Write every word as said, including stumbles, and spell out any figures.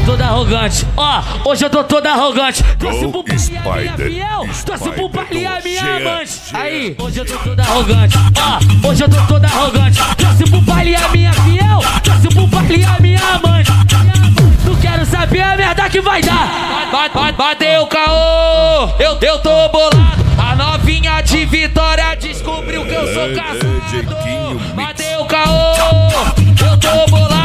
toda arrogante. Ó, hoje eu tô toda arrogante. Trouxe pro baile a minha Spider, fiel. Trouxe pro baile a minha Spider, amante. Jean, Aí, hoje eu tô toda arrogante. Ó, hoje eu tô toda arrogante. Trouxe pro baile a minha fiel. Trouxe pro baile a minha amante. Não quero saber a merda que vai dar. Ba- ba- Bateu o caô, eu, eu tô bolado. A novinha de Vitória descobriu que eu sou casado. Bateu o caô, eu tô bolado.